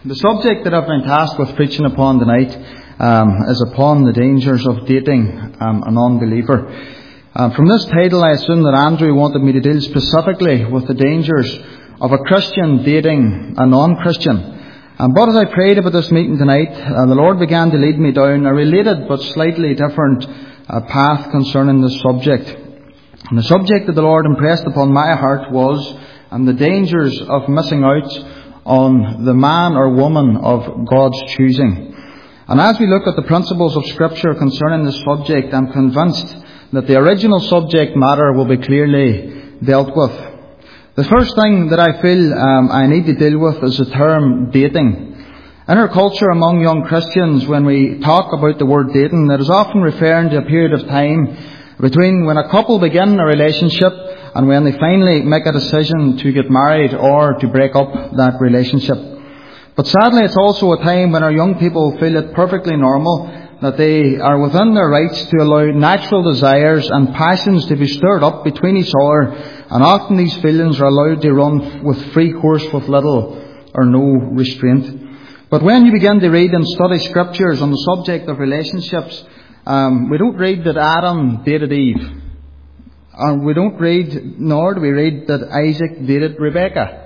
The subject that I've been tasked with preaching upon tonight is upon the dangers of dating a non-believer. From this title, I assume that Andrew wanted me to deal specifically with the dangers of a Christian dating a non-Christian. But as I prayed about this meeting tonight, the Lord began to lead me down a related but slightly different path concerning this subject. And the subject that the Lord impressed upon my heart was the dangers of missing out on the man or woman of God's choosing. And as we look at the principles of Scripture concerning this subject, I'm convinced that the original subject matter will be clearly dealt with. The first thing that I feel I need to deal with is the term dating. In our culture among young Christians, when we talk about the word dating, it is often referring to a period of time between when a couple begin a relationship and when they finally make a decision to get married or to break up that relationship. But sadly, it's also a time when our young people feel it perfectly normal that they are within their rights to allow natural desires and passions to be stirred up between each other, and often these feelings are allowed to run with free course with little or no restraint. But when you begin to read and study Scriptures on the subject of relationships, we don't read that Adam dated Eve. And we don't read, nor do we read that Isaac dated Rebekah.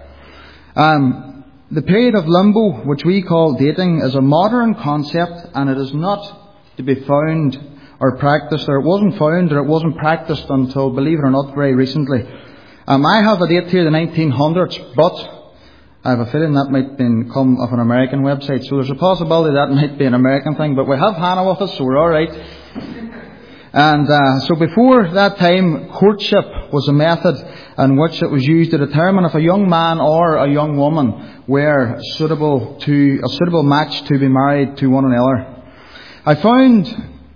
The period of limbo, which we call dating, is a modern concept, and it is not to be found or practiced, or it wasn't found or it wasn't practiced until, believe it or not, very recently. I have a date here, the 1900s, but I have a feeling that might come off an American website, so there's a possibility that might be an American thing, but we have Hannah with us, so we're alright. And so before that time, courtship was a method in which it was used to determine if a young man or a young woman were a suitable match to be married to one another. I found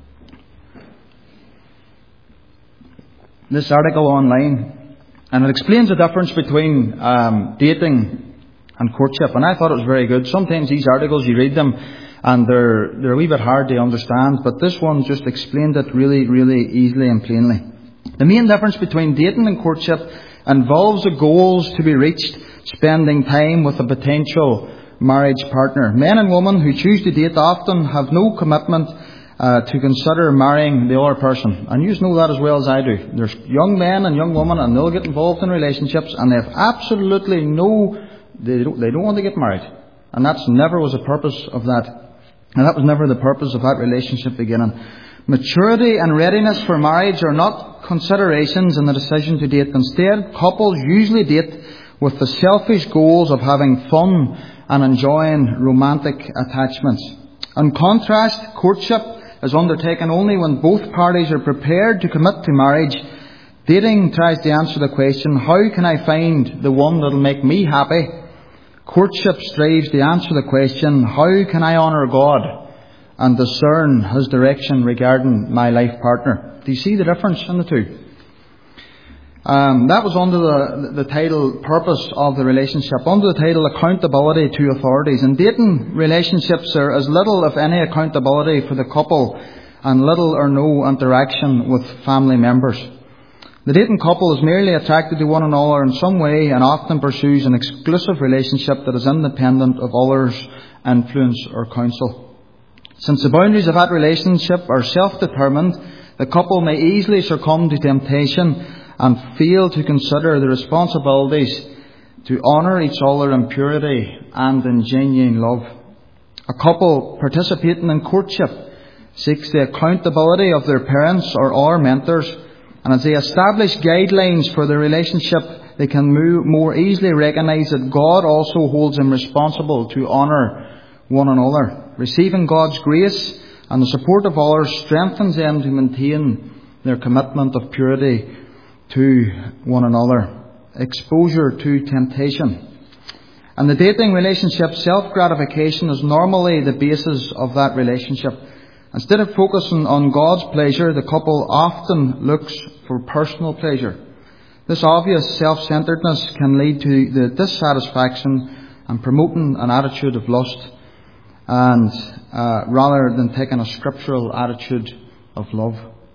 this article online, and it explains the difference between dating and courtship, and I thought it was very good. Sometimes these articles, you read them, and they're a wee bit hard to understand, but this one just explained it really, really easily and plainly. The main difference between dating and courtship involves the goals to be reached, spending time with a potential marriage partner. Men and women who choose to date often have no commitment to consider marrying the other person. And you know that as well as I do. There's young men and young women, and they'll get involved in relationships, and they have absolutely they don't want to get married. And that's never was the purpose of that. And that was never the purpose of that relationship beginning. Maturity and readiness for marriage are not considerations in the decision to date. Instead, couples usually date with the selfish goals of having fun and enjoying romantic attachments. In contrast, courtship is undertaken only when both parties are prepared to commit to marriage. Dating tries to answer the question, how can I find the one that will make me happy? Courtship strives to answer the question, how can I honour God and discern His direction regarding my life partner? Do you see the difference in the two? That was under the title, Purpose of the Relationship, under the title, Accountability to Authorities. In dating relationships, there is little, if any, accountability for the couple and little or no interaction with family members. The dating couple is merely attracted to one another in some way and often pursues an exclusive relationship that is independent of others' influence or counsel. Since the boundaries of that relationship are self-determined, the couple may easily succumb to temptation and fail to consider the responsibilities to honour each other in purity and in genuine love. A couple participating in courtship seeks the accountability of their parents or mentors, and as they establish guidelines for their relationship, they can more easily recognise that God also holds them responsible to honour one another. Receiving God's grace and the support of others strengthens them to maintain their commitment of purity to one another. Exposure to temptation. In the dating relationship, self-gratification is normally the basis of that relationship. Instead of focusing on God's pleasure, the couple often looks for personal pleasure. This obvious self-centeredness can lead to the dissatisfaction and promoting an attitude of lust, and rather than taking a scriptural attitude of love.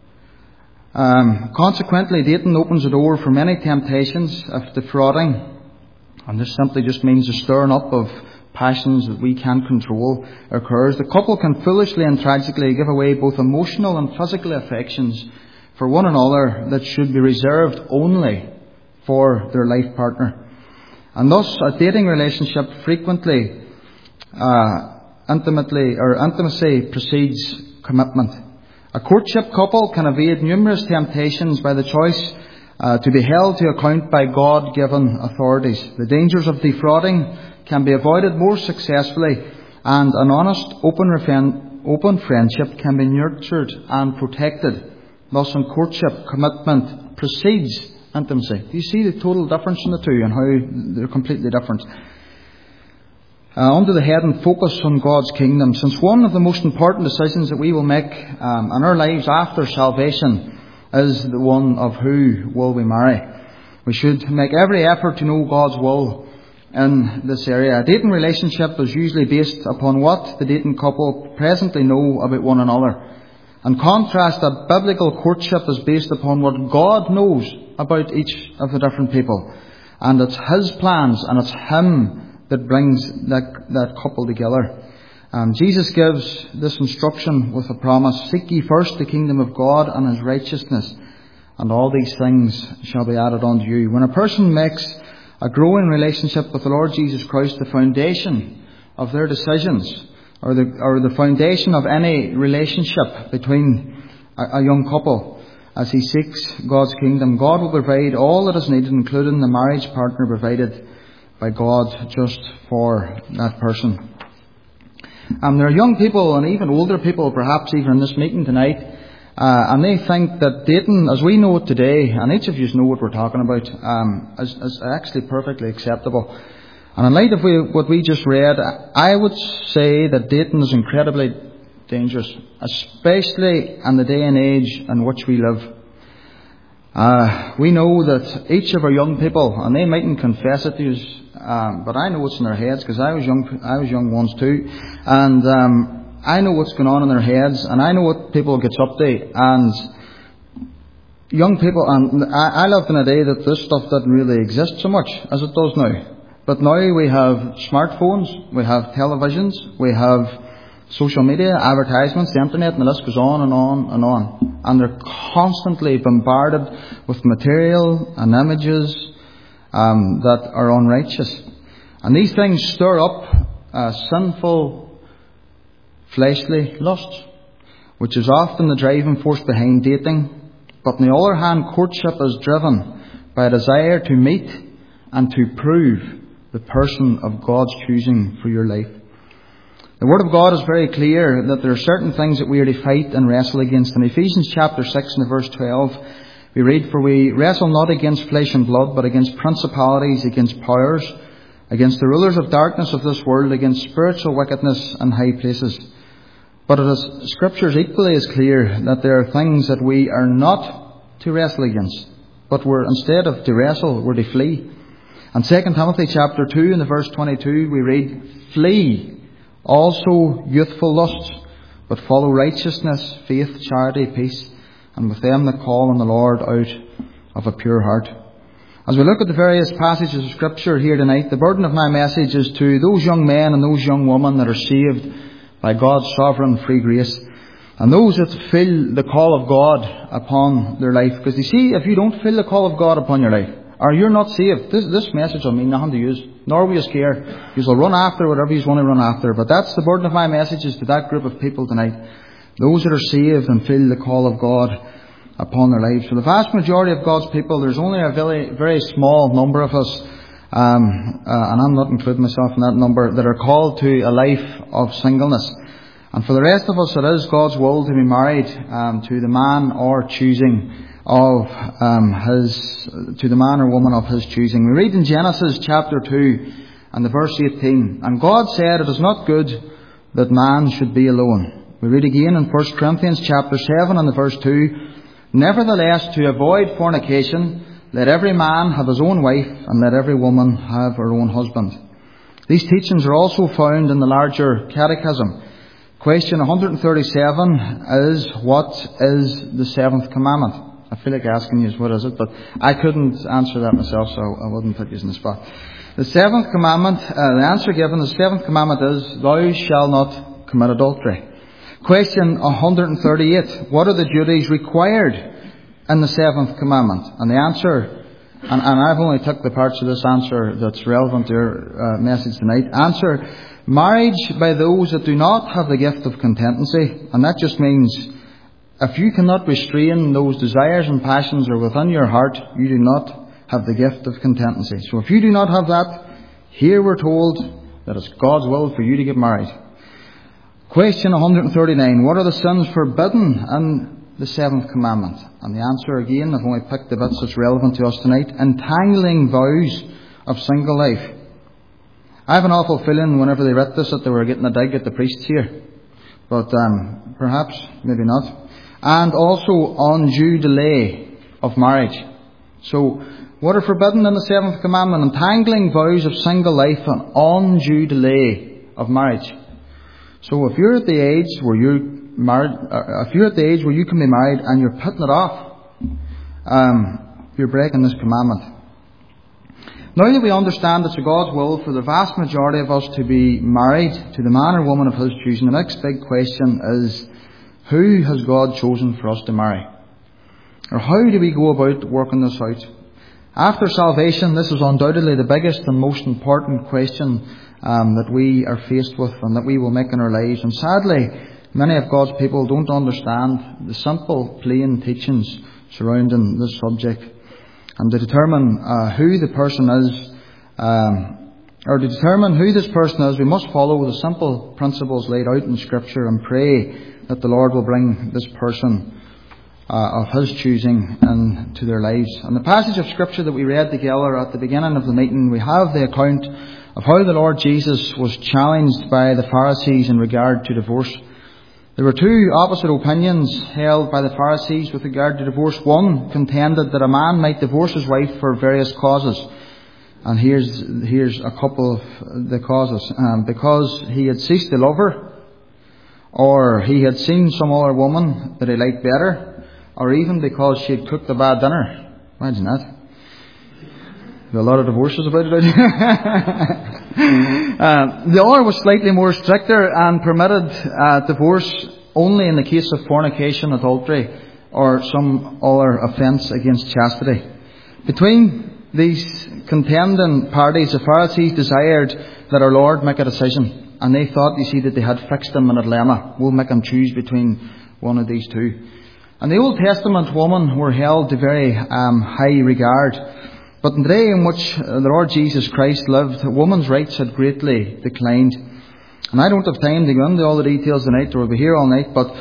Consequently, dating opens the door for many temptations of defrauding, and this simply just means the stirring up of passions that we can't control occurs, the couple can foolishly and tragically give away both emotional and physical affections for one another that should be reserved only for their life partner. And thus, a dating relationship frequently intimacy precedes commitment. A courtship couple can evade numerous temptations by the choice to be held to account by God-given authorities. The dangers of defrauding can be avoided more successfully, and an honest, open friendship can be nurtured and protected. Thus, in courtship, commitment precedes intimacy. Do you see the total difference in the two and how they're completely different? Under the heading Focus on God's Kingdom, since one of the most important decisions that we will make in our lives after salvation is the one of who will we marry, we should make every effort to know God's will in this area. A dating relationship is usually based upon what the dating couple presently know about one another. In contrast, a biblical courtship is based upon what God knows about each of the different people. And it's His plans and it's Him that brings that couple together. Jesus gives this instruction with a promise: seek ye first the kingdom of God and His righteousness, and all these things shall be added unto you. When a person makes a growing relationship with the Lord Jesus Christ the foundation of their decisions, or the foundation of any relationship between a young couple, as he seeks God's kingdom, God will provide all that is needed, including the marriage partner provided by God just for that person. There are young people and even older people, perhaps even in this meeting tonight, and they think that dating, as we know it today, and each of you know what we're talking about, is actually perfectly acceptable. And in light of what we just read, I would say that dating is incredibly dangerous, especially in the day and age in which we live. We know that each of our young people, and they mightn't confess it to us, but I know what's in their heads, because I was young once too, and I know what's going on in their heads, and I know what people gets up to. And young people, and I lived in a day that this stuff didn't really exist so much as it does now. But now we have smartphones, we have televisions, we have social media, advertisements, the internet, and the list goes on and on and on. And they're constantly bombarded with material and images that are unrighteous. And these things stir up sinful, fleshly lusts, which is often the driving force behind dating. But on the other hand, courtship is driven by a desire to meet and to prove the person of God's choosing for your life. The Word of God is very clear that there are certain things that we are to fight and wrestle against. In Ephesians chapter 6 and verse 12, we read, "For we wrestle not against flesh and blood, but against principalities, against powers, against the rulers of darkness of this world, against spiritual wickedness in high places." But it is Scriptures equally as clear that there are things that we are not to wrestle against, but we're instead of to wrestle, we're to flee. In 2 Timothy chapter 2 and the verse 22 we read, "Flee also youthful lusts, but follow righteousness, faith, charity, peace, and with them that call on the Lord out of a pure heart." As we look at the various passages of Scripture here tonight, the burden of my message is to those young men and those young women that are saved by God's sovereign free grace, and those that feel the call of God upon their life. Because you see, if you don't feel the call of God upon your life, or you're not saved, this message will mean nothing to you, nor will you care. You will run after whatever you want to run after. But that's the burden of my message, is to that group of people tonight. Those that are saved and feel the call of God upon their lives. For the vast majority of God's people, there's only a very, very small number of us, and I'm not including myself in that number, that are called to a life of singleness. And for the rest of us, it is God's will to be married to the man or choosing of to the man or woman of His choosing. We read in Genesis chapter 2 and the verse 18, "And God said, it is not good that man should be alone." We read again in 1 Corinthians chapter 7 and the verse 2, "Nevertheless, to avoid fornication, let every man have his own wife, and let every woman have her own husband." These teachings are also found in the larger catechism. Question 137 is, what is the seventh commandment? I feel like asking you what is it, but I couldn't answer that myself, so I wouldn't put you in the spot. The seventh commandment, the answer given, the seventh commandment is, thou shalt not commit adultery. Question 138. What are the duties required in the seventh commandment? And the answer, and I've only took the parts of this answer that's relevant to your message tonight. Answer, marriage by those that do not have the gift of continency. And that just means, if you cannot restrain those desires and passions that are within your heart, you do not have the gift of continency. So if you do not have that, here we're told that it's God's will for you to get married. Question 139. What are the sins forbidden in the seventh commandment? And the answer again, I've only picked the bits that's relevant to us tonight. Entangling vows of single life. I have an awful feeling whenever they read this that they were getting a dig at the priests here. But perhaps, maybe not. And also undue delay of marriage. So, what are forbidden in the seventh commandment? Entangling vows of single life and undue delay of marriage. So if you're at the age where you're married, if you're at the age where you can be married and you're putting it off, you're breaking this commandment. Now that we understand it's God's will for the vast majority of us to be married to the man or woman of His choosing, the next big question is, who has God chosen for us to marry? Or how do we go about working this out? After salvation, this is undoubtedly the biggest and most important question that we are faced with and that we will make in our lives. And sadly, many of God's people don't understand the simple, plain teachings surrounding this subject. And to determine who the person is, or to determine who this person is, we must follow the simple principles laid out in Scripture and pray that the Lord will bring this person of His choosing into their lives. And the passage of Scripture that we read together at the beginning of the meeting, we have the account of how the Lord Jesus was challenged by the Pharisees in regard to divorce. There were two opposite opinions held by the Pharisees with regard to divorce. One contended that a man might divorce his wife for various causes. And here's a couple of the causes. Because he had ceased to love her, or he had seen some other woman that he liked better, or even because she had cooked a bad dinner. Imagine that. There are a lot of divorces about it. The other was slightly more stricter and permitted divorce only in the case of fornication, adultery, or some other offence against chastity. Between these contending parties, the Pharisees desired that our Lord make a decision. And they thought, you see, that they had fixed him in a dilemma. We'll make him choose between one of these two. And the Old Testament women were held to very high regard. But in the day in which the Lord Jesus Christ lived, women's rights had greatly declined. And I don't have time to go into all the details tonight, or we'll be here all night, but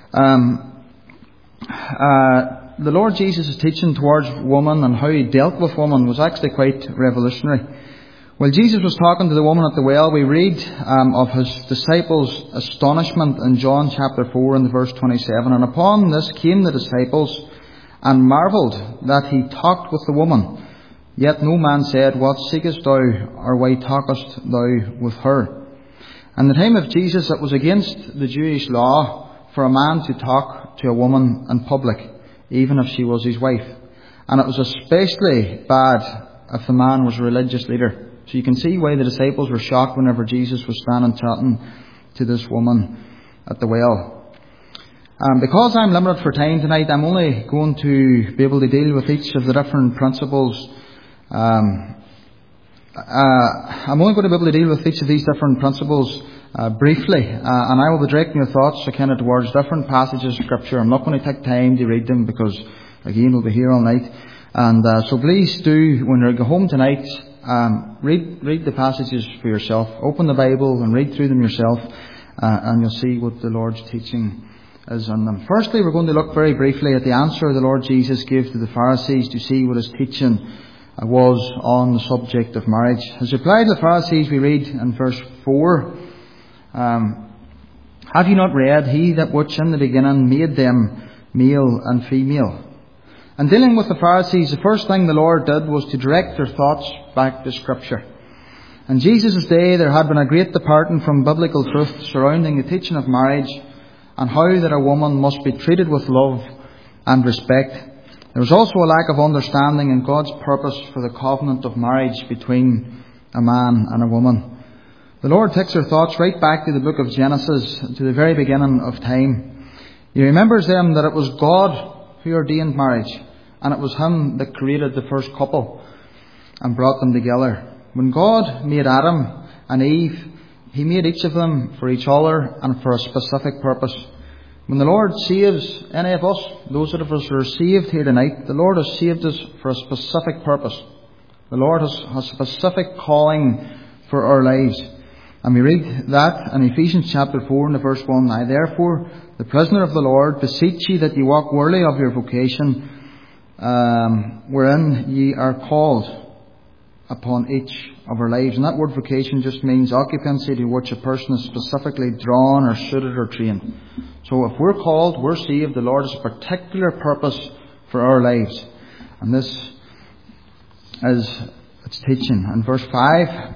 the Lord Jesus' teaching towards women and how He dealt with women was actually quite revolutionary. While Jesus was talking to the woman at the well, we read of His disciples' astonishment in John chapter 4 and verse 27. And upon this came the disciples and marvelled that He talked with the woman. Yet no man said, what seekest thou, or why talkest thou with her? In the time of Jesus, it was against the Jewish law for a man to talk to a woman in public, even if she was his wife. And it was especially bad if the man was a religious leader. So you can see why the disciples were shocked whenever Jesus was standing chatting to this woman at the well. Because I'm limited for time tonight, I'm only going to be able to deal with each of the different principles. I'm only going to be able to deal with each of these different principles briefly, and I will be directing your thoughts kind of towards different passages of Scripture. I'm not going to take time to read them because, again, we'll be here all night. And so please do, when you go home tonight, read the passages for yourself. Open the Bible and read through them yourself, and you'll see what the Lord's teaching is on them. Firstly, we're going to look very briefly at the answer the Lord Jesus gave to the Pharisees to see what His teaching was on the subject of marriage. His reply to the Pharisees, we read in verse 4, have you not read, He that which in the beginning made them male and female? And dealing with the Pharisees, the first thing the Lord did was to direct their thoughts back to Scripture. In Jesus' day, there had been a great departing from biblical truth surrounding the teaching of marriage and how that a woman must be treated with love and respect. There was also a lack of understanding in God's purpose for the covenant of marriage between a man and a woman. The Lord takes our thoughts right back to the book of Genesis, to the very beginning of time. He remembers them that it was God who ordained marriage, and it was Him that created the first couple and brought them together. When God made Adam and Eve, He made each of them for each other and for a specific purpose. When the Lord saves any of us, those of us who are saved here tonight, the Lord has saved us for a specific purpose. The Lord has a specific calling for our lives. And we read that in Ephesians chapter 4 and verse 1. I therefore, the prisoner of the Lord, beseech ye that ye walk worthy of your vocation, wherein ye are called, upon each of our lives. And that word vocation just means occupancy to which a person is specifically drawn or suited or trained. So if we're called, we're saved, the Lord has a particular purpose for our lives. And this is its teaching. In verse 5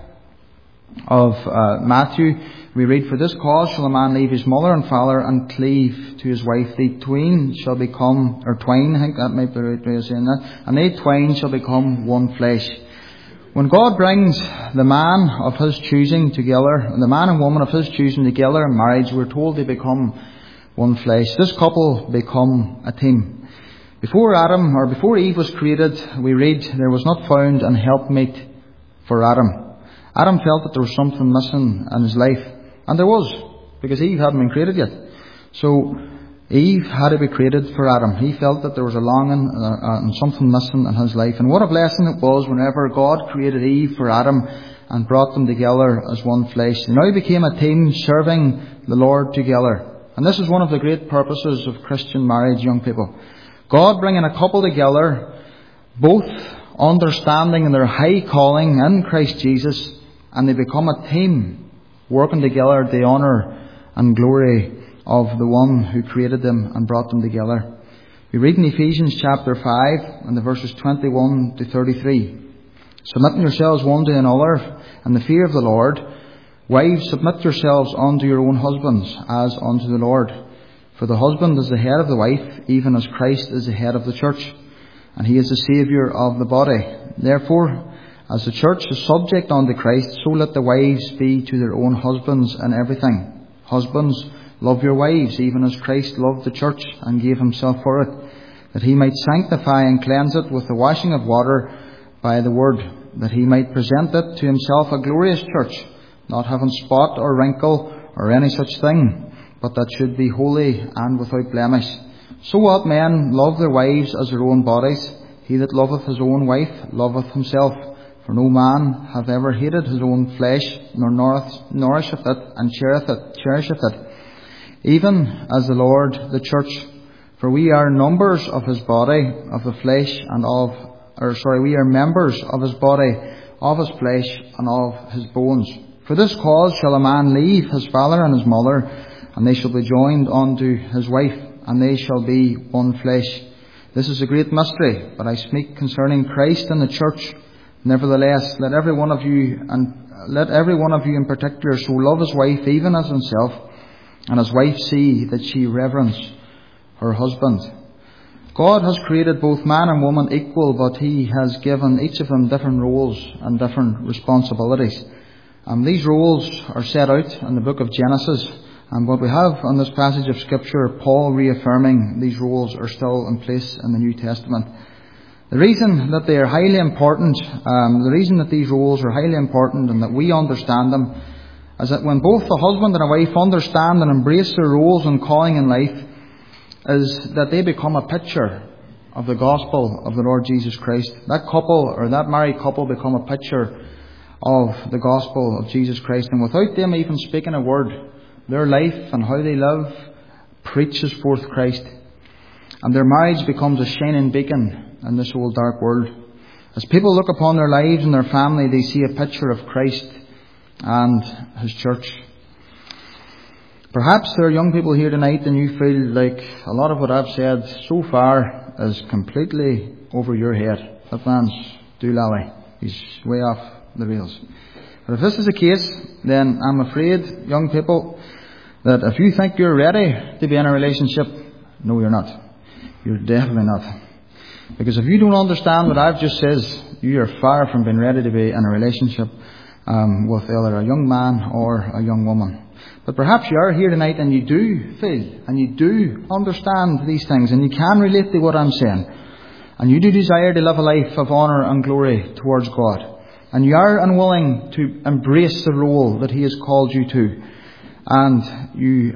of Matthew, we read, for this cause shall a man leave his mother and father and cleave to his wife. They twain shall become, or twain, I think that might be the right way of saying that, and they twain shall become one flesh. When God brings the man of His choosing together, the man and woman of His choosing together in marriage, we're told they become one flesh. This couple become a team. Before Adam, or before Eve was created, we read, there was not found an helpmate for Adam. Adam felt that there was something missing in his life. And there was, because Eve hadn't been created yet. So Eve had to be created for Adam. He felt that there was a longing and something missing in his life. And what a blessing it was whenever God created Eve for Adam and brought them together as one flesh. They now became a team serving the Lord together. And this is one of the great purposes of Christian marriage, young people. God bringing a couple together, both understanding in their high calling in Christ Jesus, and they become a team working together to the honour and glory of the one who created them and brought them together. We read in Ephesians chapter 5 and the verses 21 to 33. Submitting yourselves one to another in the fear of the Lord. Wives, submit yourselves unto your own husbands as unto the Lord. For the husband is the head of the wife, even as Christ is the head of the church, and He is the Saviour of the body. Therefore, as the church is subject unto Christ, so let the wives be to their own husbands in everything. Husbands, love your wives, even as Christ loved the church and gave Himself for it, that He might sanctify and cleanse it with the washing of water by the word, that He might present it to Himself a glorious church, not having spot or wrinkle or any such thing, but that should be holy and without blemish. So ought men love their wives as their own bodies. He that loveth his own wife loveth himself. For no man hath ever hated his own flesh, nor nourisheth it and cherisheth it, even as the Lord the church. For we are members of His body, of the flesh and we are members of His body, of His flesh and of His bones. For this cause shall a man leave his father and his mother, and they shall be joined unto his wife, and they shall be one flesh. This is a great mystery, but I speak concerning Christ and the church. Nevertheless, let every one of you in particular so love his wife even as himself, and his wife see that she reverence her husband. God has created both man and woman equal, but He has given each of them different roles and different responsibilities. These roles are set out in the book of Genesis, and what we have on this passage of Scripture, Paul reaffirming these roles are still in place in the New Testament. The reason that they are highly important, the reason that these roles are highly important and that we understand them, is that when both the husband and a wife understand and embrace their roles and calling in life, is that they become a picture of the gospel of the Lord Jesus Christ. That couple, or that married couple, become a picture of the gospel of Jesus Christ. And without them even speaking a word, their life and how they live preaches forth Christ. And their marriage becomes a shining beacon in this old dark world. As people look upon their lives and their family, they see a picture of Christ and His church. Perhaps there are young people here tonight and you feel like a lot of what I've said so far is completely over your head. That man's doolally. He's way off the rails. But if this is the case, then I'm afraid, young people, that if you think you're ready to be in a relationship, no, you're not. You're definitely not. Because if you don't understand what I've just said, you are far from being ready to be in a relationship. with either a young man or a young woman. But perhaps you are here tonight and you do feel and you do understand these things and you can relate to what I'm saying. And you do desire to live a life of honour and glory towards God. And you are unwilling to embrace the role that He has called you to. And you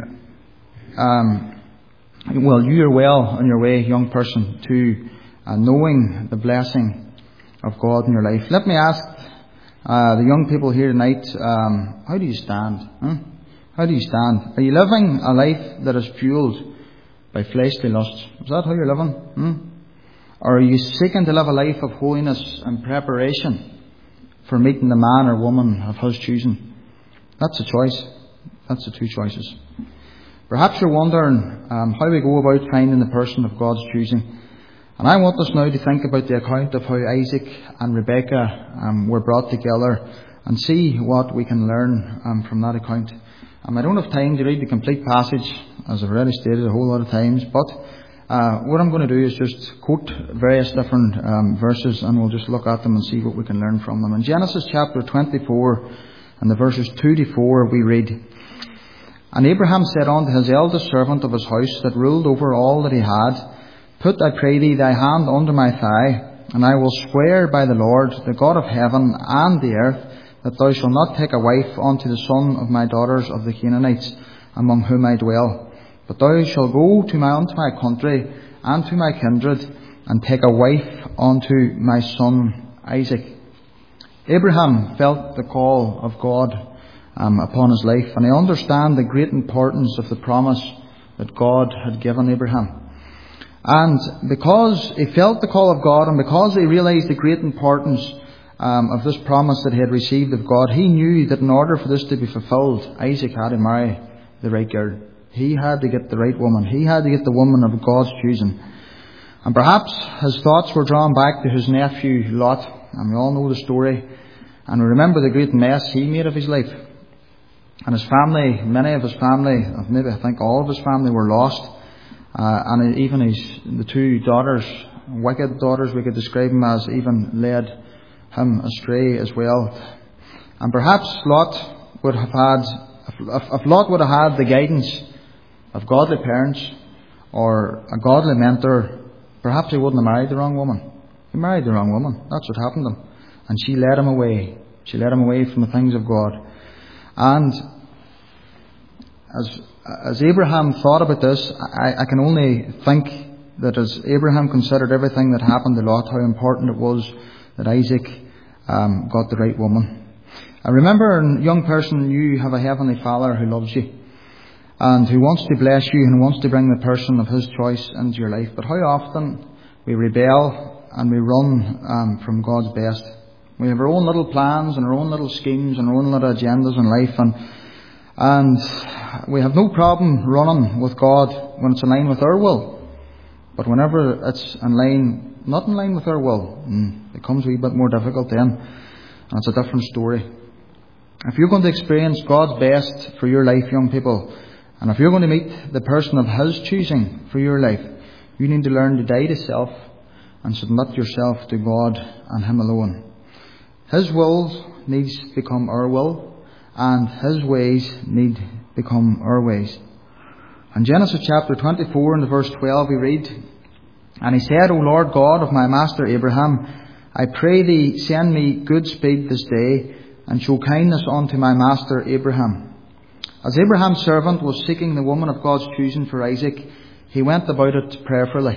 are well on your way, young person, to knowing the blessing of God in your life. Let me ask the young people here tonight, how do you stand? How do you stand? Are you living a life that is fueled by fleshly lusts? Is that how you're living? Or are you seeking to live a life of holiness and preparation for meeting the man or woman of His choosing? That's a choice. That's the two choices. Perhaps you're wondering how we go about finding the person of God's choosing. And I want us now to think about the account of how Isaac and Rebekah were brought together and see what we can learn from that account. I don't have time to read the complete passage, as I've already stated a whole lot of times, but what I'm going to do is just quote various different verses, and we'll just look at them and see what we can learn from them. In Genesis chapter 24 and the verses 2 to 4 we read, "And Abraham said unto his eldest servant of his house that ruled over all that he had, Put, I pray thee, thy hand under my thigh, and I will swear by the Lord, the God of heaven and the earth, that thou shalt not take a wife unto the son of my daughters of the Canaanites, among whom I dwell. But thou shalt go unto my country and to my kindred, and take a wife unto my son Isaac." Abraham felt the call of God upon his life, and I understand the great importance of the promise that God had given Abraham. And because he felt the call of God, and because he realized the great importance of this promise that he had received of God, he knew that in order for this to be fulfilled, Isaac had to marry the right girl. He had to get the right woman. He had to get the woman of God's choosing. And perhaps his thoughts were drawn back to his nephew Lot, and we all know the story. And we remember the great mess he made of his life. And his family, many of his family, maybe I think all of his family, were lost. And even the two daughters, wicked daughters we could describe them as, even led him astray as well. And perhaps Lot would have had, if Lot would have had the guidance of godly parents or a godly mentor, perhaps he wouldn't have married the wrong woman. He married the wrong woman. That's what happened to him. And she led him away. She led him away from the things of God. And as Abraham thought about this, I can only think that as Abraham considered everything that happened to Lot, how important it was that Isaac got the right woman. I remember, young person, you have a heavenly Father who loves you and who wants to bless you and wants to bring the person of His choice into your life. But how often we rebel and we run from God's best. We have our own little plans and our own little schemes and our own little agendas in life, and we have no problem running with God when it's in line with our will. But whenever it's not in line with our will, it becomes a wee bit more difficult then, and it's a different story. If you're going to experience God's best for your life, young people, and if you're going to meet the person of His choosing for your life, you need to learn to die to self and submit yourself to God and Him alone. His will needs to become our will, and His ways need to become our ways. In Genesis chapter 24 and verse 12 we read, "And he said, O Lord God of my master Abraham, I pray thee send me good speed this day, and show kindness unto my master Abraham." As Abraham's servant was seeking the woman of God's choosing for Isaac, he went about it prayerfully.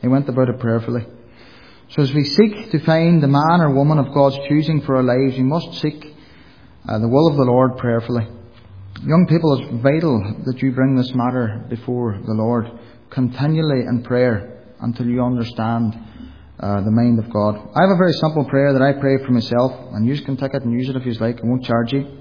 So as we seek to find the man or woman of God's choosing for our lives, we must seek the will of the Lord prayerfully. Young people, it's vital that you bring this matter before the Lord continually in prayer until you understand the mind of God. I have a very simple prayer that I pray for myself, and you can take it and use it if you like. I won't charge you.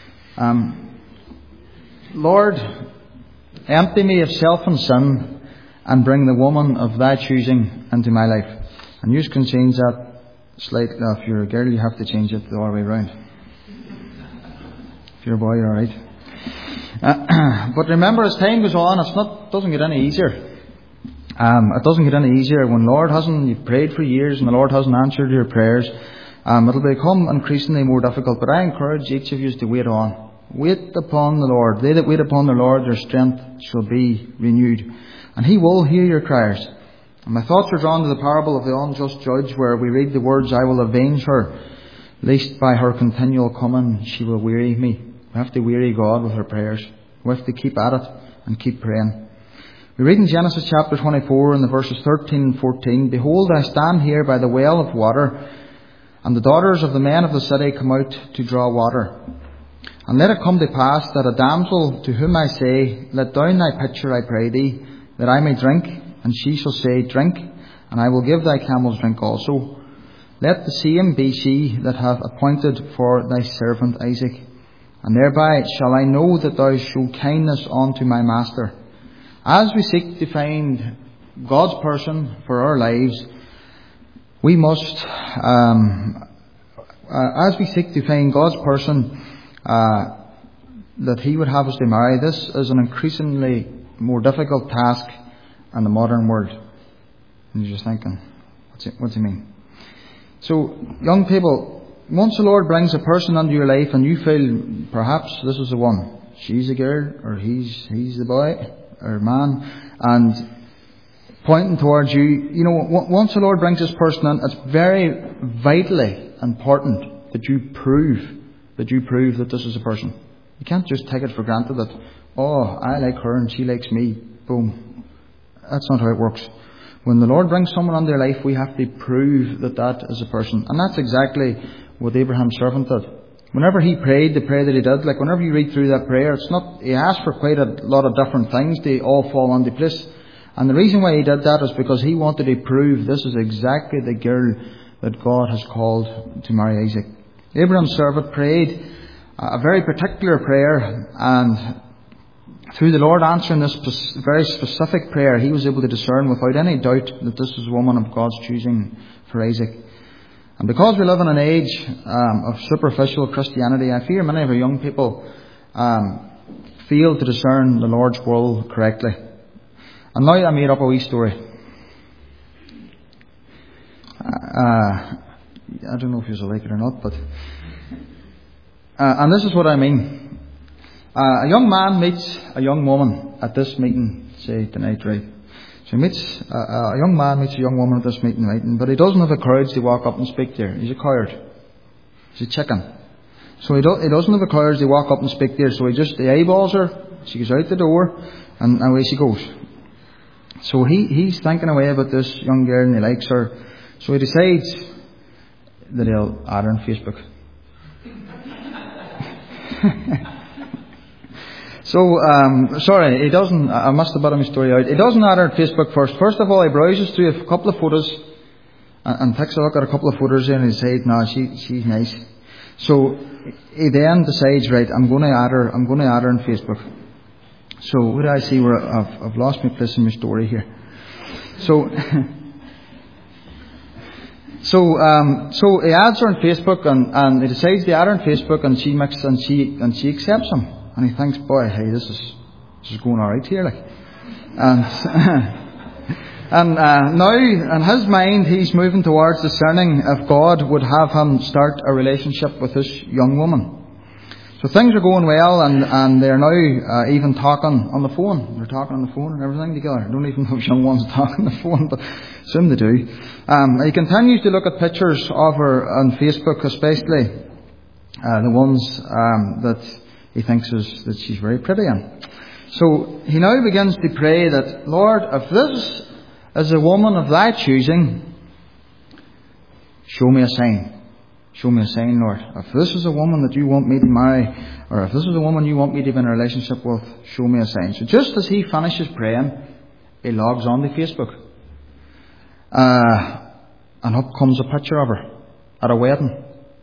Lord, empty me of self and sin, and bring the woman of Thy choosing into my life. And you can change that slightly. If you're a girl, you have to change it the other way around. If you're a boy, you're all right. But remember, as time goes on, it doesn't get any easier. It doesn't get any easier when you've prayed for years and the Lord hasn't answered your prayers. It'll become increasingly more difficult, but I encourage each of you to wait on. Wait upon the Lord. They that wait upon the Lord, their strength shall be renewed. And He will hear your prayers. And my thoughts are drawn to the parable of the unjust judge, where we read the words, I will avenge her, lest by her continual coming she will weary me. We have to weary God with our prayers. We have to keep at it and keep praying. We read in Genesis chapter 24 in the verses 13 and 14, Behold, I stand here by the well of water, and the daughters of the men of the city come out to draw water. And let it come to pass that a damsel to whom I say, Let down thy pitcher, I pray thee, that I may drink, and she shall say, Drink, and I will give thy camels drink also. Let the same be she that hath appointed for thy servant Isaac. And thereby shall I know that thou show kindness unto my master. As we seek to find God's person for our lives, we must, as we seek to find God's person that He would have us to marry, this is an increasingly more difficult task in the modern world. And you're just thinking, what's he mean? So, young people, once the Lord brings a person into your life and you feel perhaps this is the one, she's a girl or he's the boy or man, and pointing towards you, you know, once the Lord brings this person in, it's very vitally important that you prove that this is a person. You can't just take it for granted that, oh, I like her and she likes me. Boom. That's not how it works. When the Lord brings someone into their life, we have to prove that that is a person. And that's exactly what Abraham's servant did. Whenever he prayed the prayer that he did, like whenever you read through that prayer, it's not, he asked for quite a lot of different things to all fall into place. And the reason why he did that is because he wanted to prove this is exactly the girl that God has called to marry Isaac. Abraham's servant prayed a very particular prayer, and through the Lord answering this very specific prayer, he was able to discern without any doubt that this was a woman of God's choosing for Isaac. And because we live in an age of superficial Christianity, I fear many of our young people fail to discern the Lord's will correctly. And now I made up a wee story. I don't know if you like it or not, but and this is what I mean. A young man meets a young woman at this meeting, say tonight, right? So he meets a young man meets a young woman at this meeting, right? But he doesn't have the courage to walk up and speak to her. He's a coward. He's a chicken. So he doesn't have the courage to walk up and speak to her. So he eyeballs her. She goes out the door, and away she goes. So he's thinking away about this young girl, and he likes her. So he decides that he'll add her on Facebook. So, sorry, he doesn't, I must have bottomed my story out. He doesn't add her on Facebook first. First of all, he browses through a couple of photos and takes a look at a couple of photos there, and he says, no, she's nice. So he then decides, right, I'm going to add her on Facebook. So what do I see where I've lost my place in my story here? So, so he adds her on Facebook, and he decides to add her on Facebook, and she accepts him. And he thinks, boy, hey, this is going all right here, like. And now, in his mind, he's moving towards discerning if God would have him start a relationship with this young woman. So things are going well, and they're now even talking on the phone. They're talking on the phone and everything together. I don't even know if young ones talk on the phone, but assume they do. He continues to look at pictures of her on Facebook, especially the ones that he thinks that she's very pretty in. So he now begins to pray that, Lord, if this is a woman of thy choosing, show me a sign. Show me a sign, Lord. If this is a woman that you want me to marry, or if this is a woman you want me to be in a relationship with, show me a sign. So just as he finishes praying, he logs on to Facebook. And up comes a picture of her at a wedding.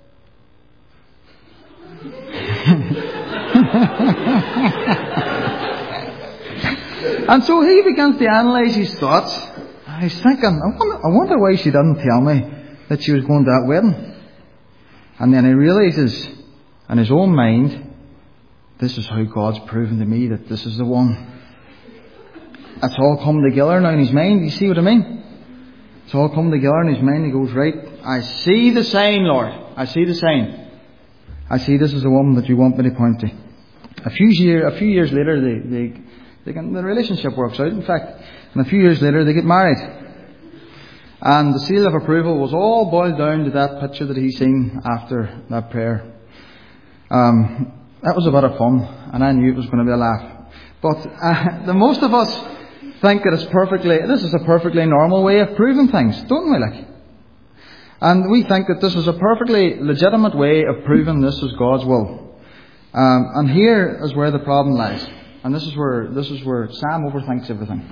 And so he begins to analyse his thoughts. He's thinking, I wonder why she didn't tell me that she was going to that wedding. And then he realises in his own mind, this is how God's proven to me that this is the one. It's all come together now in his mind. You see what I mean? It's all come together in his mind. He goes, right, I see the sign, Lord. I see the sign. I see this is the woman that you want me to point to. A few years later, the relationship works out. In fact, and a few years later, they get married. And the seal of approval was all boiled down to that picture that he seen after that prayer. That was a bit of fun, and I knew it was going to be a laugh. But the most of us think that this is a perfectly normal way of proving things, don't we? Like, and we think that this is a perfectly legitimate way of proving this is God's will. And here is where the problem lies, and this is where Sam overthinks everything.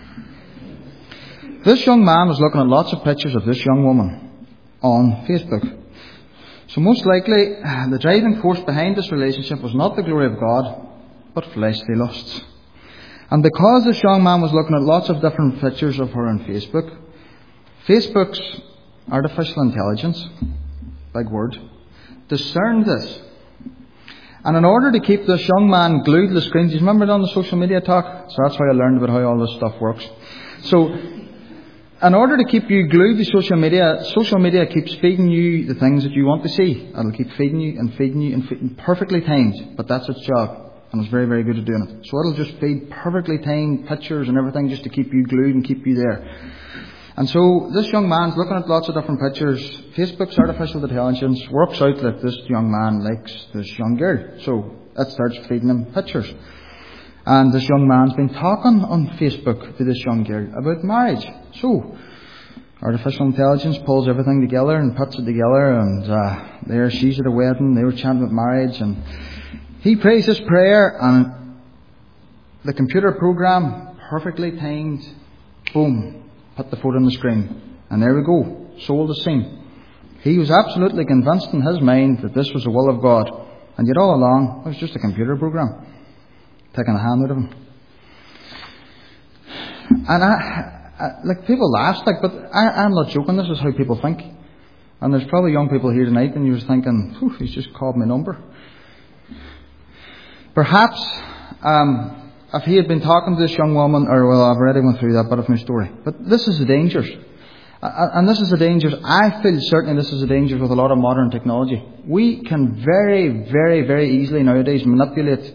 This young man was looking at lots of pictures of this young woman on Facebook. So most likely, the driving force behind this relationship was not the glory of God, but fleshly lusts. And because this young man was looking at lots of different pictures of her on Facebook, Facebook's artificial intelligence, big word, discerned this. And in order to keep this young man glued to the screen, do you remember it on the social media talk? So that's how I learned about how all this stuff works. So, in order to keep you glued to social media keeps feeding you the things that you want to see. It'll keep feeding you and feeding you and feeding, perfectly timed, but that's its job. And it's very, very good at doing it. So it'll just feed perfectly timed pictures and everything just to keep you glued and keep you there. And so this young man's looking at lots of different pictures. Facebook's artificial intelligence works out that this young man likes this young girl. So it starts feeding him pictures. And this young man's been talking on Facebook to this young girl about marriage. So artificial intelligence pulls everything together and puts it together. And there she's at a wedding. They were chatting about marriage. And he prays this prayer. And the computer program, perfectly timed, boom, put the photo on the screen. And there we go. Sold the scene. He was absolutely convinced in his mind that this was the will of God. And yet all along, it was just a computer program taking a hand out of him. And like, people laugh, like, but I'm not joking. This is how people think. And there's probably young people here tonight, and you're thinking, he's just called my number. Perhaps, if he had been talking to this young woman, I've already went through that bit of my story. But this is the dangers. And this is the dangers. I feel certainly this is the dangers with a lot of modern technology. We can very, very, very easily nowadays manipulate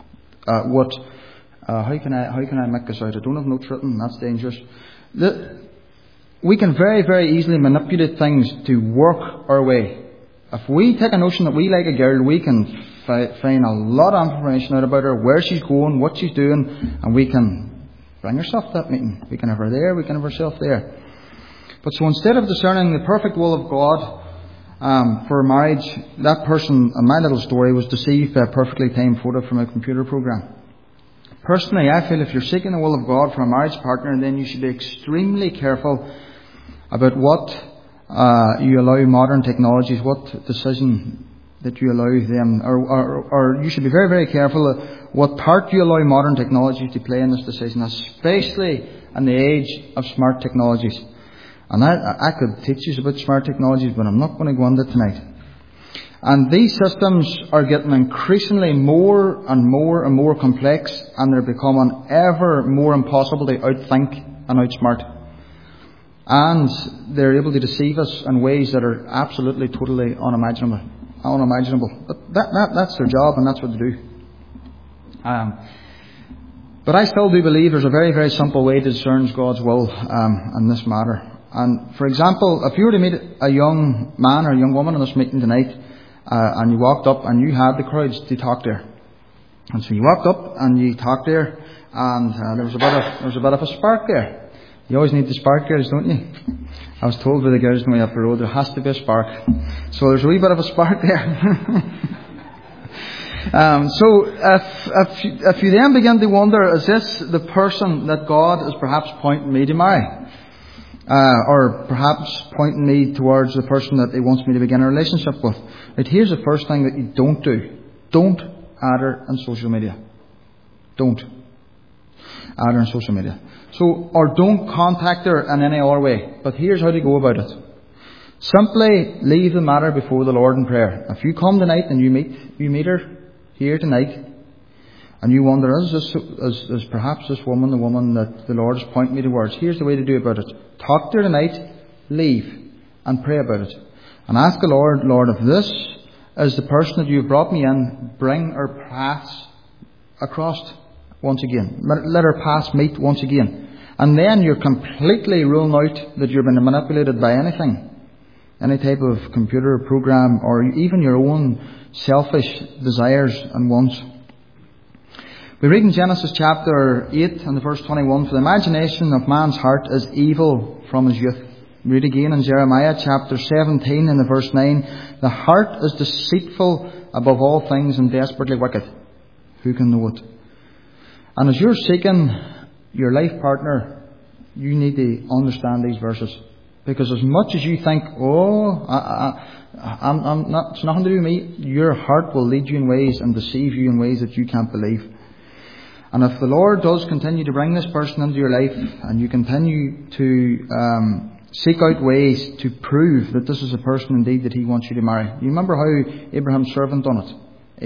how can I make this out? I don't have notes written. That's dangerous. We can very, very easily manipulate things to work our way. If we take a notion that we like a girl, we can find a lot of information out about her, where she's going, what she's doing, and we can bring herself to that meeting. We can have her there, we can have herself there. But so instead of discerning the perfect will of God for marriage, that person, in my little story, was deceived by a perfectly timed photo from a computer program. Personally, I feel if you're seeking the will of God for a marriage partner, then you should be extremely careful about what you allow modern technologies, what decision that you allow them, or you should be very, very careful what part you allow modern technologies to play in this decision, especially in the age of smart technologies. And I could teach you about smart technologies, but I'm not going to go into it tonight. And these systems are getting increasingly more and more and more complex, and they're becoming ever more impossible to outthink and outsmart. And they're able to deceive us in ways that are absolutely, totally unimaginable. But that's their job, and that's what they do. But I still do believe there's a very, very simple way to discern God's will in this matter. And for example, if you were to meet a young man or a young woman in this meeting tonight, and you walked up and you had the courage to talk to her, and so you walked up and you talked to her, and there was a bit of a spark there. You always need the spark, girls, don't you? I was told by the girls on the way up the road there has to be a spark. So there's a wee bit of a spark there. So if you then begin to wonder, is this the person that God is perhaps pointing me to marry? Or perhaps pointing me towards the person that He wants me to begin a relationship with? Right, here's the first thing that you don't do. Don't add her on social media. Don't add her on social media. Or don't contact her in any other way. But here's how to go about it. Simply leave the matter before the Lord in prayer. If you come tonight and you meet her here tonight, and you wonder, is perhaps this woman the woman that the Lord is pointing me towards? Here's the way to do about it. Talk to her tonight. leave and pray about it. And ask the Lord, Lord, if this is the person that you've brought me in, bring our paths across once again. Let our paths meet once again. And then you're completely ruling out that you're being manipulated by anything. Any type of computer program or even your own selfish desires and wants. We read in Genesis chapter 8 and the verse 21, for the imagination of man's heart is evil from his youth. We read again in Jeremiah chapter 17 and the verse 9, the heart is deceitful above all things and desperately wicked. Who can know it? And as you're seeking your life partner, you need to understand these verses. Because as much as you think, it's nothing to do with me, your heart will lead you in ways and deceive you in ways that you can't believe. And if the Lord does continue to bring this person into your life and you continue to seek out ways to prove that this is a person indeed that He wants you to marry. You remember how Abraham's servant done it? He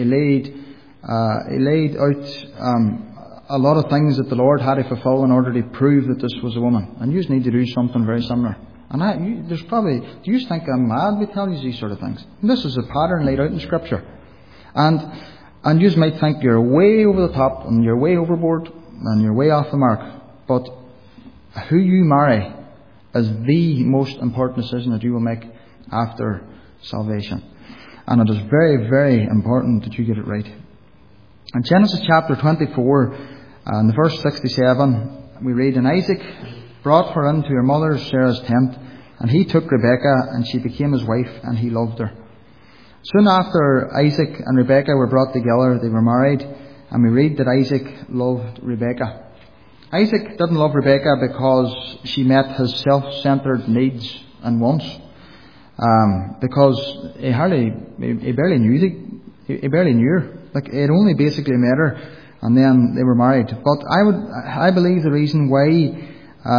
laid out a lot of things that the Lord had to fulfill in order to prove that this was a woman. And you just need to do something very similar. And do you think I'm mad with telling you these sort of things? And this is a pattern laid out in Scripture. And you might think you're way over the top and you're way overboard and you're way off the mark. But who you marry is the most important decision that you will make after salvation. And it is very, very important that you get it right. In Genesis chapter 24 and verse 67, we read, and Isaac brought her into her mother Sarah's tent, and he took Rebekah, and she became his wife, and he loved her. Soon after Isaac and Rebekah were brought together, they were married, and we read that Isaac loved Rebekah. Isaac didn't love Rebekah because she met his self-centered needs and wants, because he barely knew her. Like, it only basically met her, and then they were married. But I believe the reason why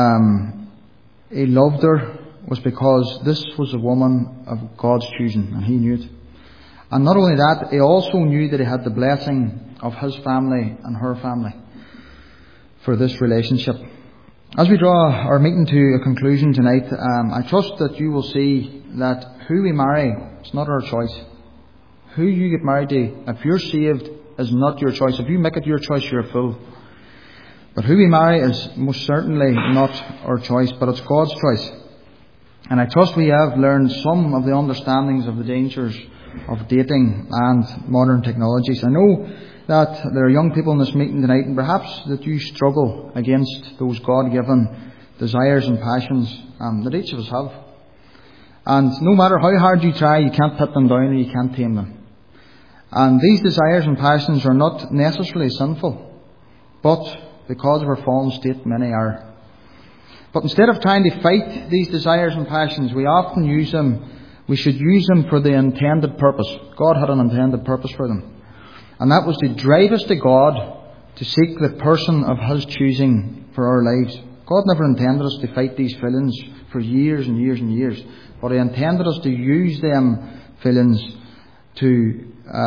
he loved her was because this was a woman of God's choosing, and he knew it. And not only that, he also knew that he had the blessing of his family and her family for this relationship. As we draw our meeting to a conclusion tonight, I trust that you will see that who we marry is not our choice. Who you get married to, if you're saved, is not your choice. If you make it your choice, you're a fool. But who we marry is most certainly not our choice, but it's God's choice. And I trust we have learned some of the understandings of the dangers of dating and modern technologies. I know that there are young people in this meeting tonight, and perhaps that you struggle against those God-given desires and passions that each of us have. And no matter how hard you try, you can't put them down and you can't tame them. And these desires and passions are not necessarily sinful, but because of our fallen state, many are. But instead of trying to fight these desires and passions, we often use them. We should use them for the intended purpose. God had an intended purpose for them. And that was to drive us to God, to seek the person of His choosing for our lives. God never intended us to fight these feelings for years and years and years. But He intended us to use them feelings to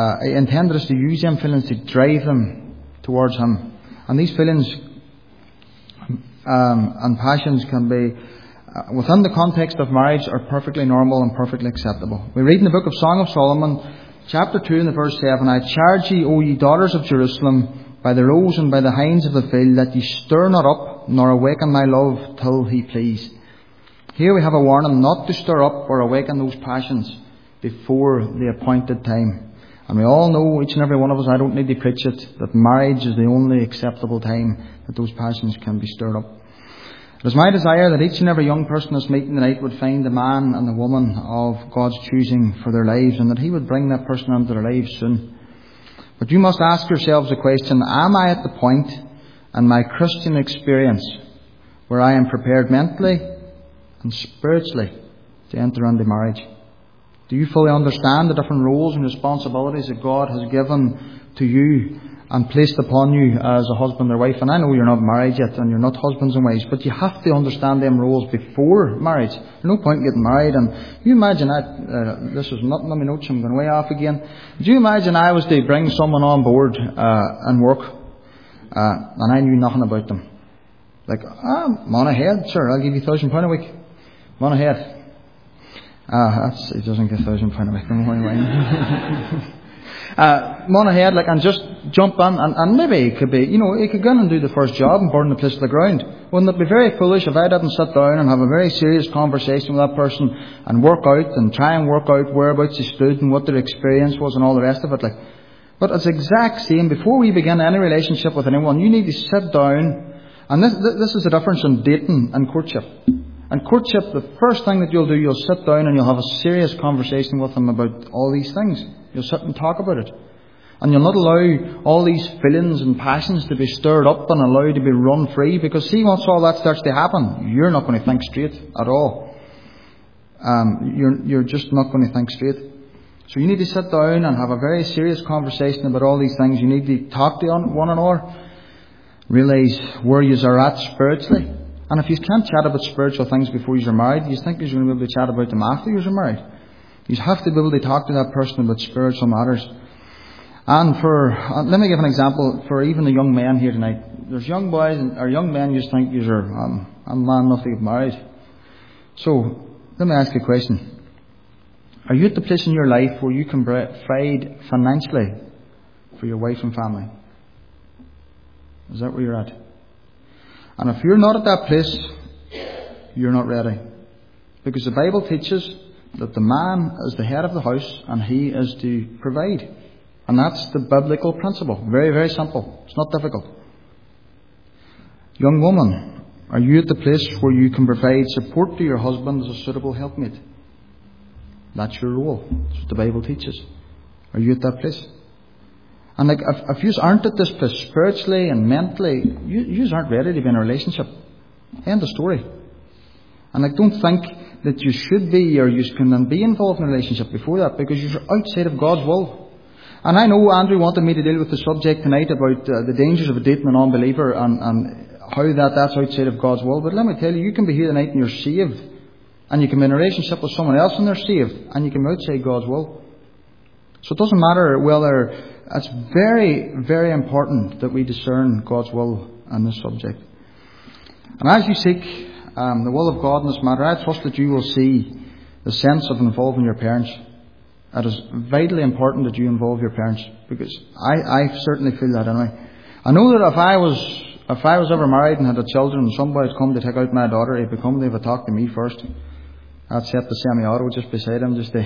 drive them towards Him. And these feelings and passions can be, within the context of marriage, are perfectly normal and perfectly acceptable. We read in the book of Song of Solomon, chapter 2 and the verse 7, I charge ye, O ye daughters of Jerusalem, by the roes and by the hinds of the field, that ye stir not up, nor awaken my love till He please. Here we have a warning not to stir up or awaken those passions before the appointed time. And we all know, each and every one of us, I don't need to preach it, that marriage is the only acceptable time that those passions can be stirred up. It is my desire that each and every young person that's meeting tonight would find the man and the woman of God's choosing for their lives, and that He would bring that person into their lives soon. But you must ask yourselves the question, am I at the point in my Christian experience where I am prepared mentally and spiritually to enter into marriage? Do you fully understand the different roles and responsibilities that God has given to you and placed upon you as a husband or wife? And I know you're not married yet and you're not husbands and wives, but you have to understand them roles before marriage. There's no point in getting married. And you imagine that, this is nothing on my notes, I'm going way off again. Do you imagine I was to bring someone on board and work and I knew nothing about them? Like, I'm on ahead, sir, I'll give you £1,000 a week. Run ahead. It doesn't get £1,000 away from my run ahead, and just jump in, and maybe it could be, he could go in and do the first job and burn the place to the ground. Wouldn't it be very foolish if I didn't sit down and have a very serious conversation with that person and try and work out whereabouts he stood and what their experience was and all the rest of it, But it's the exact same. Before we begin any relationship with anyone, you need to sit down, and this is the difference in dating and courtship. In courtship, the first thing that you'll do, you'll sit down and you'll have a serious conversation with them about all these things. You'll sit and talk about it. And you'll not allow all these feelings and passions to be stirred up and allowed to be run free. Because see, once all that starts to happen, you're not going to think straight at all. You're just not going to think straight. So you need to sit down and have a very serious conversation about all these things. You need to talk to one another. Realise where you are at spiritually. And if you can't chat about spiritual things before you're married, you think you're going to be able to chat about them after you're married. You have to be able to talk to that person about spiritual matters. And let me give an example for even the young men here tonight. There's young boys or young men you just think you're a man enough to get married. So let me ask you a question. Are you at the place in your life where you can provide financially for your wife and family? Is that where you're at? And if you're not at that place, you're not ready. Because the Bible teaches that the man is the head of the house and he is to provide. And that's the biblical principle. Very, very simple. It's not difficult. Young woman, are you at the place where you can provide support to your husband as a suitable helpmate? That's your role. That's what the Bible teaches. Are you at that place? And if you aren't at this place spiritually and mentally, you aren't ready to be in a relationship. End of story. And don't think that you should be or you can be involved in a relationship before that, because you're outside of God's will. And I know Andrew wanted me to deal with the subject tonight about the dangers of dating an unbeliever and how that's outside of God's will. But let me tell you, you can be here tonight and you're saved. And you can be in a relationship with someone else and they're saved. And you can be outside God's will. So it doesn't matter whether... It's very, very important that we discern God's will on this subject. And as you seek the will of God in this matter, I trust that you will see the sense of involving your parents. It is vitally important that you involve your parents, because I certainly feel that anyway. I know that if I was ever married and had a children and somebody had come to take out my daughter, they would have talked to me first. I'd set the semi-auto just beside him just to...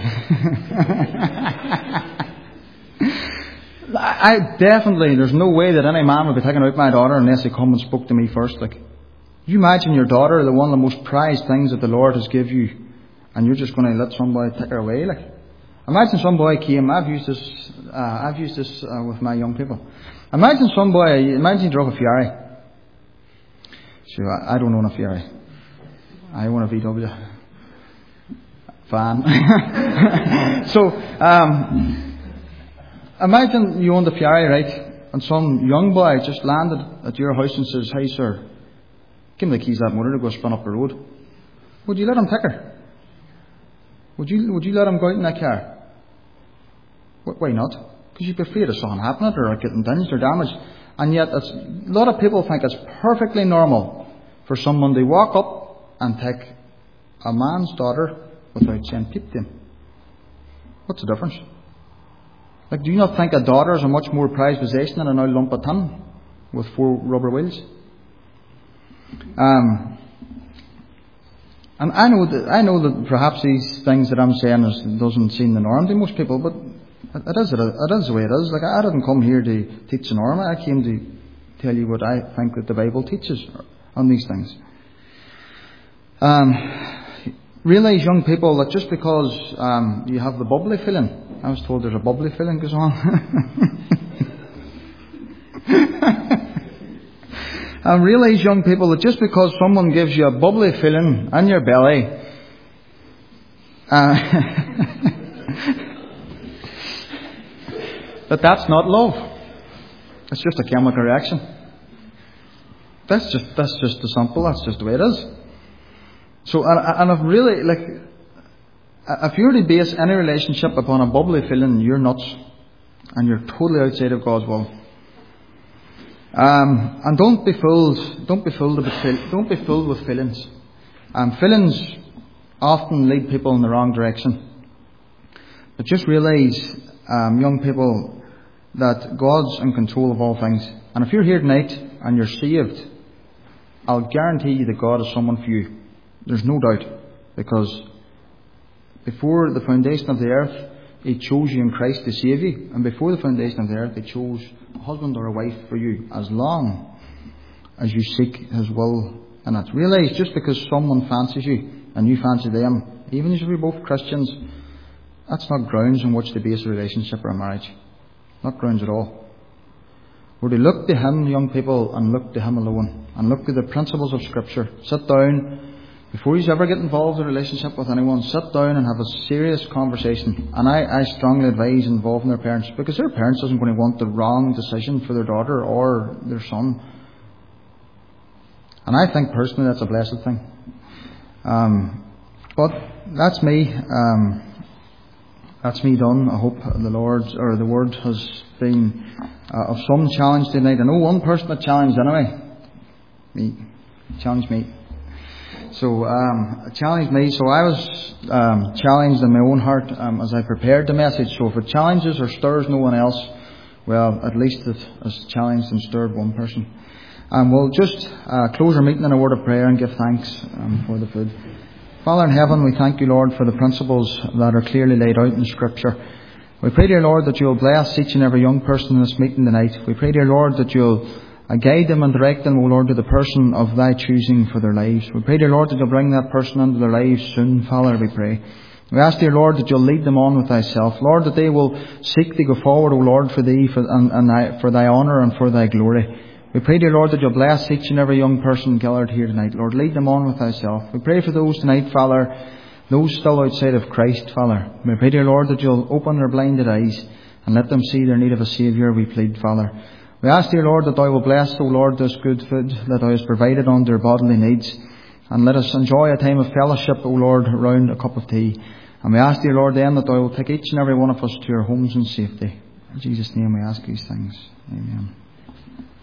there's no way that any man would be taking out my daughter unless he come and spoke to me first. You imagine your daughter, the one of the most prized things that the Lord has given you, and you're just going to let somebody take her away. Imagine somebody came. I've used this with my young people. Imagine you drove a Ferrari. So I don't own a Ferrari. I own a VW van. So. Imagine you own the Ferrari, right? And some young boy just landed at your house and says, "Hey, sir, give me the keys to that motor to go spin up the road." Would you let him take her? Would you let him go out in that car? Why not? Because you'd be afraid of something happening or getting dinged or damaged. And yet, a lot of people think it's perfectly normal for someone to walk up and take a man's daughter without saying peep to him. What's the difference? Do you not think a daughter is a much more prized possession than an old lump of tin with 4 rubber wheels? And I know that perhaps these things that I'm saying doesn't seem the norm to most people, but it is the way it is. I didn't come here to teach the norm. I came to tell you what I think that the Bible teaches on these things. Realise, young people, that just because you have the bubbly feeling, I was told there's a bubbly feeling goes on. And realise, young people, that just because someone gives you a bubbly feeling in your belly, that's not love. It's just a chemical reaction. That's just the simple. That's just the way it is. So, and if really, if you're to base any relationship upon a bubbly feeling, you're nuts, and you're totally outside of God's will. And don't be fooled with feelings. Feelings often lead people in the wrong direction. But just realise, young people, that God's in control of all things. And if you're here tonight and you're saved, I'll guarantee you that God has someone for you. There's no doubt. Because before the foundation of the earth, He chose you in Christ to save you. And before the foundation of the earth, He chose a husband or a wife for you, as long as you seek His will in it. Realise, just because someone fancies you and you fancy them, even if you're both Christians, that's not grounds on which to base a relationship or a marriage. Not grounds at all. We're to look to Him, young people, and look to Him alone. And look to the principles of Scripture. Sit down. Before you ever get involved in a relationship with anyone, sit down and have a serious conversation. And I strongly advise involving their parents, because their parents isn't going to want the wrong decision for their daughter or their son. And I think personally that's a blessed thing. But that's me. That's me done. I hope the word has been of some challenge tonight. I know one person that challenged anyway. Me. Challenged me. So, challenged me. So I was challenged in my own heart as I prepared the message. So if it challenges or stirs no one else, well, at least it has challenged and stirred one person. We'll just close our meeting in a word of prayer and give thanks for the food. Father in heaven, we thank you, Lord, for the principles that are clearly laid out in Scripture. We pray, dear Lord, that you'll bless each and every young person in this meeting tonight. We pray, dear Lord, that you'll guide them and direct them, O Lord, to the person of thy choosing for their lives. We pray, dear Lord, that you'll bring that person into their lives soon, Father, we pray. We ask, dear Lord, that you'll lead them on with thyself. Lord, that they will seek to go forward, O Lord, for thee, for thy honour and for thy glory. We pray, dear Lord, that you'll bless each and every young person gathered here tonight. Lord, lead them on with thyself. We pray for those tonight, Father, those still outside of Christ, Father. We pray, dear Lord, that you'll open their blinded eyes and let them see their need of a Saviour, we plead, Father. We ask, dear Lord, that thou will bless, O Lord, this good food that thou hast provided on their bodily needs. And let us enjoy a time of fellowship, O Lord, around a cup of tea. And we ask, dear Lord, then that thou will take each and every one of us to our homes in safety. In Jesus' name we ask these things. Amen.